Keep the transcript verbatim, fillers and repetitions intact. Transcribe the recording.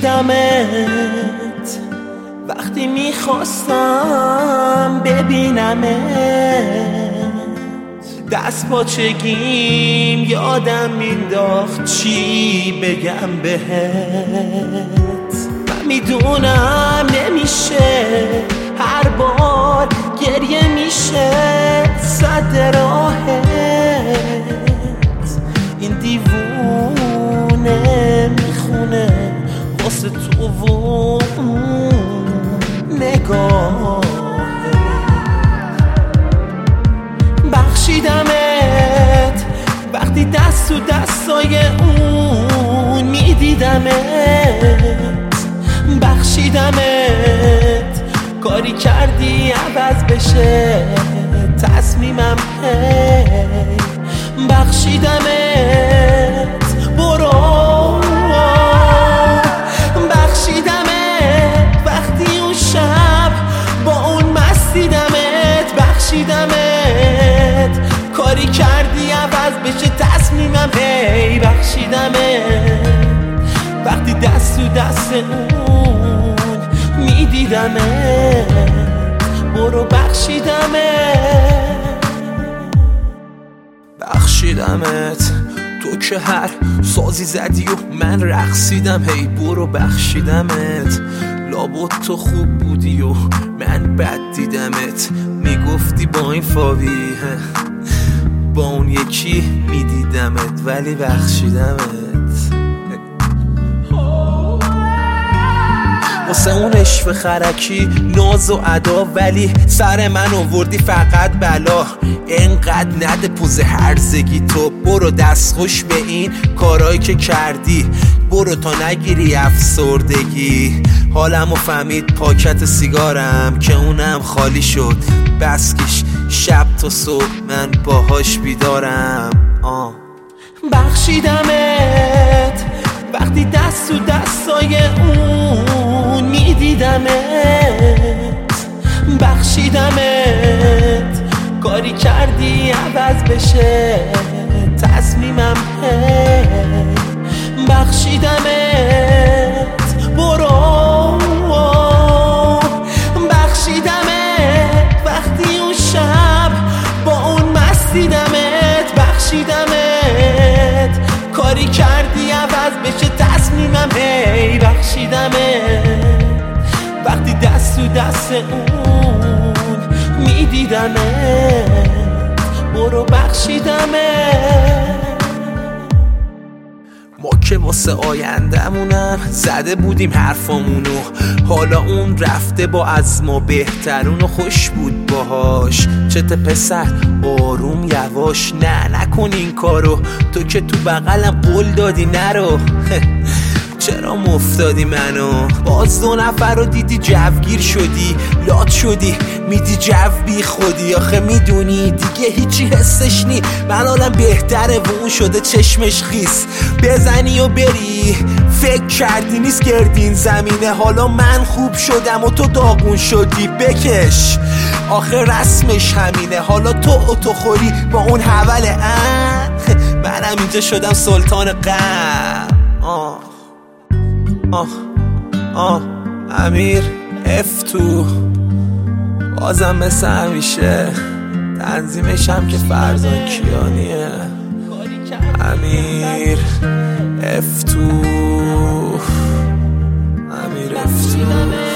بخشیدمت وقتی میخواستم ببینمت، دست پاچگیم یادم مینداخت چی بگم بهت. من میدونم نمیشه، هر بار گریه میشه صد راهت. این دیوونه میخونه واسه تو و اون نگاهت. بخشیدمت وقتی دست تو دستای اون میدیدمت. بخشیدمت کاری کردی عوض بشه تصمیمم. هی بخشیدمت برو. بخشیدمت وقتی اون شب با اون مستیدمت. بخشیدمت کاری کردی عوض بشه تصمیمم. هی بخشیدمت وقتی دست تو دست اون میدیدمت. برو بخشیدمت. بخشیدمت تو که هر سازی زدی و من رقصیدم. هی برو بخشیدمت. لابد تو خوب بودی و من بد دیدمت. میگفتی با این فاوی با اون یکی میدیدمت ولی بخشیدمت. واسه اون عشق خرکی ناز و ادا ولی سر من آوردی فقط بلا. انقدر نده پوز هرزگی تو. برو دست خوش به این کارایی که کردی. برو تا نگیری افسردگی. حالمو فهمید پاکت سیگارم که اونم خالی شد. بسکش شب تا صبح من باهاش بیدارم. آه بخشیدمت وقتی دست تو دستای اون میدیدمت. بخشیدمت کاری کردی عوض بشه تصمیمم. هی بخشیدمت برو. بخشیدمت وقتی اون شب با اون مستیدمت. بخشیدمت کاری کردی عوض بشه تصمیمم. هی بخشیدمت وقتی دست تو دست اون میدیدمت. برو بخشیدمت. ما که واسه آیندمونم زده بودیم حرفامونو. حالا اون رفته با از ما بهترون و خوش بود باهاش. چته پسر آروم یواش نه نکن این کارو. تو که تو بغلم قول دادی نرو. چرا مفتادی منو؟ باز دو نفر رو دیدی جوگیر شدی. لات شدی میدی جو بی خودی. آخه میدونی دیگه هیچی حسش نی. من حالم بهتره و اون شده چشمش خیس. بزنی و بری فکر کردی نیست گردین زمینه. حالا من خوب شدم و تو داغون شدی. بکش آخه رسمش همینه. حالا تو و تو خوری با اون حول ان. منم اینجا شدم سلطان غم. آه آه آه امیر اف تو بازم مثل همیشه. تنظیمش هم که فرزان کیانیه. امیر اف تو امیر اف تو